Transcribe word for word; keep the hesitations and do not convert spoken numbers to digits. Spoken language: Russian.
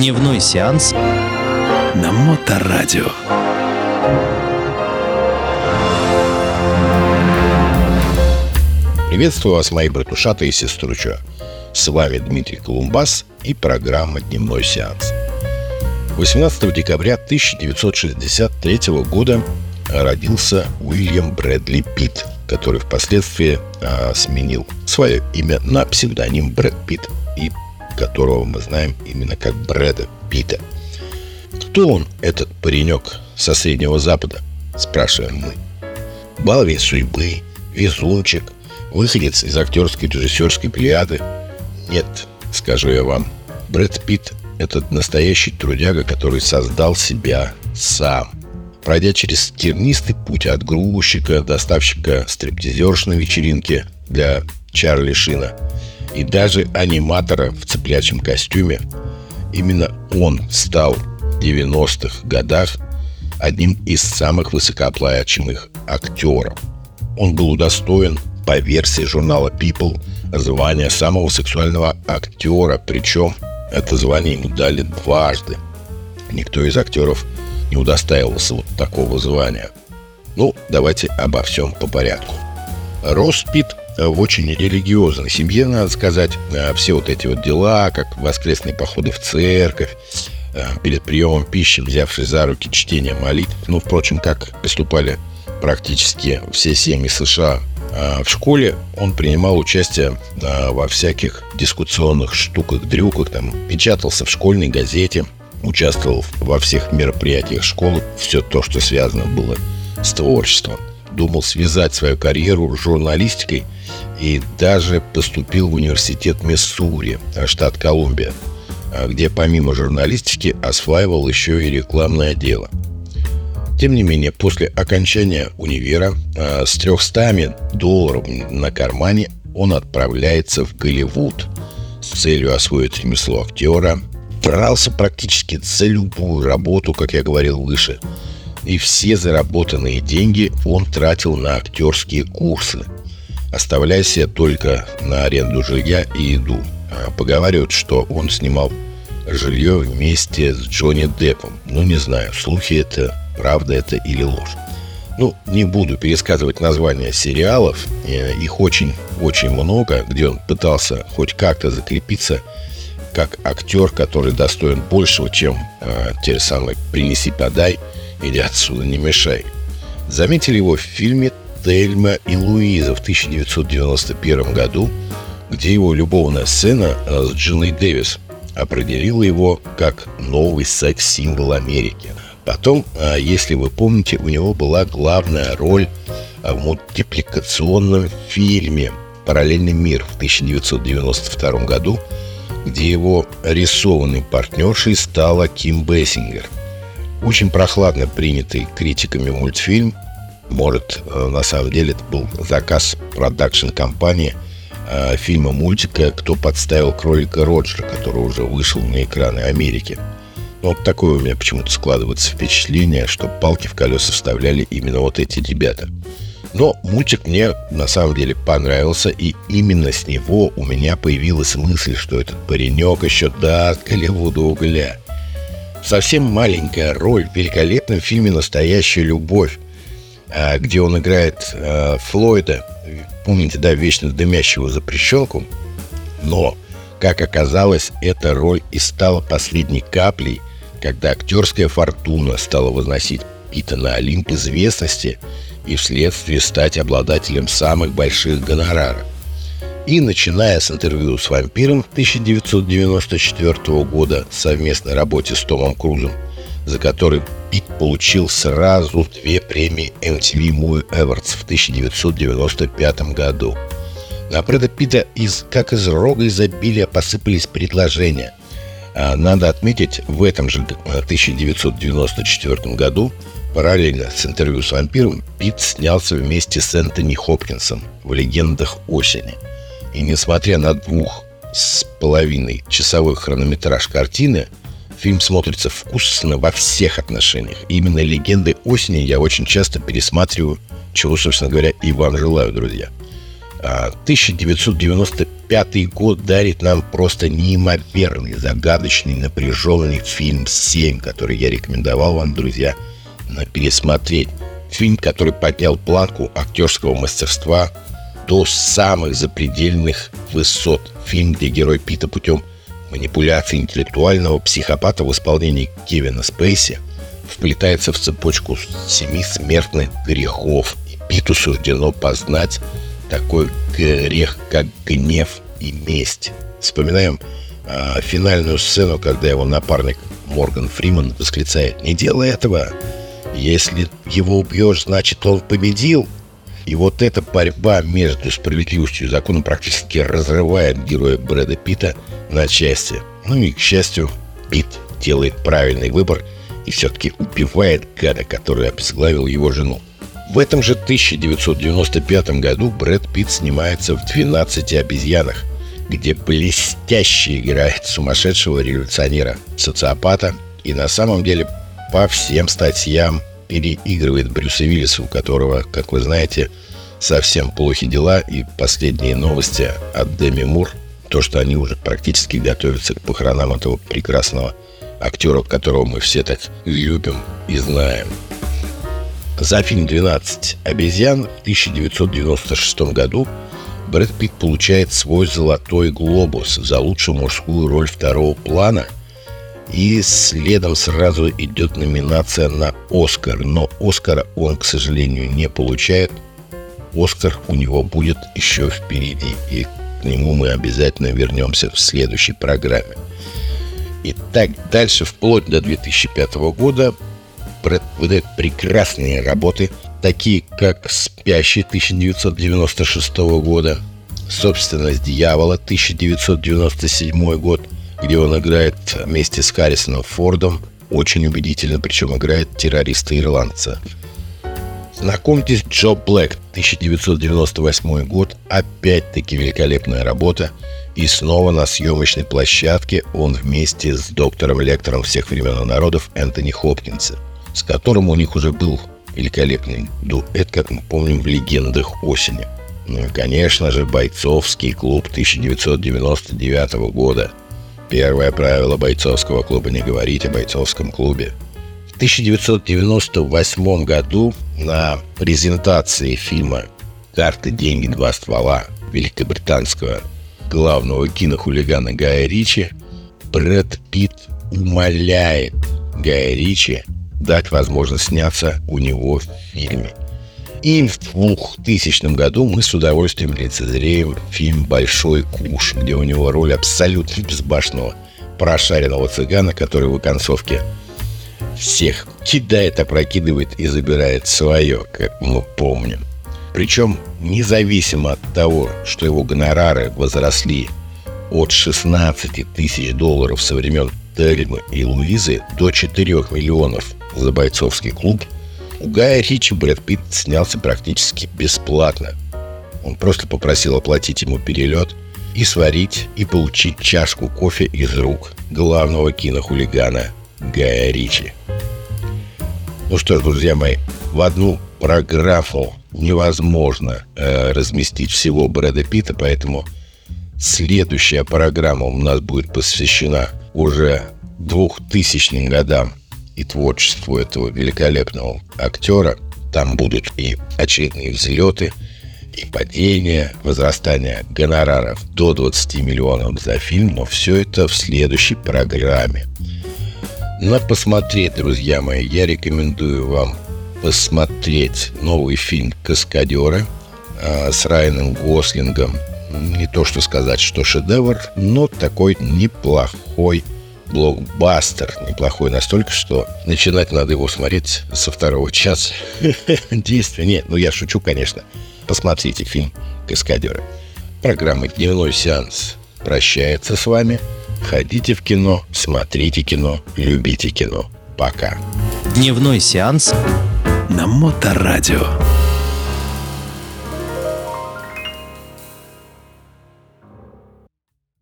Дневной сеанс на Моторадио. Приветствую вас, мои братушата и сеструча. С вами Дмитрий Колумбас и программа «Дневной сеанс». восемнадцатого декабря тысяча девятьсот шестьдесят третьего года родился Уильям Брэдли Питт, который впоследствии а, сменил свое имя на псевдоним Брэд Питт, и которого мы знаем именно как Брэда Питта. Кто он, этот паренек со Среднего Запада, спрашиваем мы. Баловень судьбы, везунчик, выходец из актерской и режиссерской плеяды? Нет, скажу я вам. Брэд Питт — это настоящий трудяга, который создал себя сам, пройдя через тернистый путь от грузчика, доставщика стриптизерш на вечеринке для Чарли Шина и даже аниматора в цыплячьем костюме. Именно он стал в девяностых годах одним из самых высокооплачиваемых актеров. Он был удостоен, по версии журнала People, звания самого сексуального актера, причем это звание ему дали дважды. Никто из актеров не удостаивался вот такого звания. Ну, давайте обо всем по порядку. Рос Питт в очень религиозной семье, надо сказать. Все вот эти вот дела, как воскресные походы в церковь, перед приемом пищи, взявшись за руки чтение молитв. Ну, впрочем, как поступали практически все семьи США. В школе он принимал участие во всяких дискуссионных штуках, дрюках, там, печатался в школьной газете, участвовал во всех мероприятиях школы, все то, что связано было с творчеством. Думал связать свою карьеру с журналистикой и даже поступил в университет Миссури, штат Колумбия, где помимо журналистики осваивал еще и рекламное дело. Тем не менее, после окончания универа с трехстами долларами на кармане он отправляется в Голливуд с целью освоить ремесло актера. Брался практически за любую работу, как я говорил выше, и все заработанные деньги он тратил на актерские курсы, оставляя себе только на аренду жилья и еду. Поговаривают, что он снимал жилье вместе с Джонни Деппом. Ну, не знаю, слухи это, правда это или ложь. Ну, не буду пересказывать названия сериалов. Их очень-очень много, где он пытался хоть как-то закрепиться как актер, который достоин большего, чем э, те самые «Принеси, подай» или «Отсюда не мешай». Заметили его в фильме «Тельма и Луиза» в тысяча девятьсот девяносто первом году, где его любовная сцена э, с Джиной Дэвис определила его как новый секс-символ Америки. Потом, э, если вы помните, у него была главная роль в мультипликационном фильме «Параллельный мир» в тысяча девятьсот девяносто втором году, где его рисованной партнершей стала Ким Бейсингер. Очень прохладно принятый критиками мультфильм. Может, на самом деле это был заказ продакшн-компании э, фильма-мультика «Кто подставил кролика Роджера», который уже вышел на экраны Америки. Но вот такое у меня почему-то складывается впечатление, что палки в колеса вставляли именно вот эти ребята. Но мультик мне на самом деле понравился, и именно с него у меня появилась мысль, что этот паренек еще даст Голливуду угля. Совсем маленькая роль в великолепном фильме «Настоящая любовь», где он играет э, Флойда, помните, да, вечно дымящего запрещенку. Но, как оказалось, эта роль и стала последней каплей, когда актерская фортуна стала возносить Питта на Олимп известности и вследствие стать обладателем самых больших гонораров. И начиная с интервью с вампиром тысяча девятьсот девяносто четвёртого года, совместной работе с Томом Крузом, за который Питт получил сразу две премии эм ти ви Movie Awards в тысяча девятьсот девяносто пятом году. На Брэда Питта из, как из рога изобилия посыпались предложения. А надо отметить, в этом же тысяча девятьсот девяносто четвёртом году параллельно с интервью с вампиром Питт снялся вместе с Энтони Хопкинсом в «Легендах осени». И несмотря на двух с половиной часовой хронометраж картины, фильм смотрится вкусно во всех отношениях. И именно «Легенды осени» я очень часто пересматриваю, чего, собственно говоря, и вам желаю, друзья. тысяча девятьсот девяносто пятый год дарит нам просто неимоверный, загадочный, напряженный фильм «Семь», который я рекомендовал вам, друзья, на пересмотреть. Фильм, который поднял планку актерского мастерства до самых запредельных высот. Фильм, где герой Питта путем манипуляции интеллектуального психопата в исполнении Кевина Спейси вплетается в цепочку семи смертных грехов. И Питту суждено познать такой грех, как гнев и месть. Вспоминаем э, финальную сцену, когда его напарник Морган Фриман восклицает: «Не делай этого! Если его убьешь, значит, он победил!» И вот эта борьба между справедливостью и законом практически разрывает героя Брэда Питта на части. Ну и, к счастью, Питт делает правильный выбор и все-таки убивает гада, который обезглавил его жену. В этом же тысяча девятьсот девяносто пятом году Брэд Питт снимается в «двенадцати обезьянах», где блестяще играет сумасшедшего революционера, социопата и на самом деле по всем статьям переигрывает Брюса Уиллиса, у которого, как вы знаете, совсем плохи дела. И последние новости от Деми Мур, то, что они уже практически готовятся к похоронам этого прекрасного актера, которого мы все так любим и знаем. За фильм «двенадцать обезьян» в тысяча девятьсот девяносто шестом году Брэд Питт получает свой «Золотой глобус» за лучшую мужскую роль второго плана. И следом сразу идет номинация на «Оскар». Но «Оскара» он, к сожалению, не получает. «Оскар» у него будет еще впереди. И к нему мы обязательно вернемся в следующей программе. Итак, дальше, вплоть до две тысячи пятого года, Брэд выдает прекрасные работы, такие как «Спящий» тысяча девятьсот девяносто шестого года, «Собственность дьявола» тысяча девятьсот девяносто седьмой год, где он играет вместе с Харрисоном Фордом, очень убедительно, причем играет террориста-ирландца. Знакомьтесь, Джо Блэк, тысяча девятьсот девяносто восьмой год, опять-таки великолепная работа, и снова на съемочной площадке он вместе с доктором Лектором всех времен и народов Энтони Хопкинсом, с которым у них уже был великолепный дуэт, как мы помним, в «Легендах осени». Ну и, конечно же, «Бойцовский клуб» тысяча девятьсот девяносто девятого года. Первое правило бойцовского клуба — не говорить о бойцовском клубе. В тысяча девятьсот девяносто восьмом году на презентации фильма «Карты, деньги, два ствола» великобританского главного кинохулигана Гая Ричи Брэд Питт умоляет Гая Ричи дать возможность сняться у него в фильме. И в двухтысячном году мы с удовольствием лицезреем фильм «Большой куш», где у него роль абсолютно безбашенного прошаренного цыгана, который в оконцовке всех кидает, опрокидывает и забирает свое, как мы помним. Причем независимо от того, что его гонорары возросли от шестнадцати тысяч долларов со времен Тельмы и Луизы до четырёх миллионов за «Бойцовский клуб», у Гая Ричи Брэд Питт снялся практически бесплатно. Он просто попросил оплатить ему перелет и сварить и получить чашку кофе из рук главного кинохулигана Гая Ричи. Ну что ж, друзья мои, в одну программу невозможно э, разместить всего Брэда Питта, поэтому следующая программа у нас будет посвящена уже двухтысячным годам и творчеству этого великолепного актера. Там будут и очередные взлеты, и падения, возрастание гонораров до двадцати миллионов за фильм, но все это в следующей программе. На посмотреть, друзья мои, я рекомендую вам посмотреть новый фильм «Каскадеры» э, с Райаном Гослингом. Не то что сказать, что шедевр, но такой неплохой блокбастер. Неплохой настолько, что начинать надо его смотреть со второго часа действия. Нет, ну я шучу, конечно. Посмотрите фильм «Каскадеры». Программа «Дневной сеанс» прощается с вами. Ходите в кино, смотрите кино, любите кино. Пока. Дневной сеанс на Моторадио.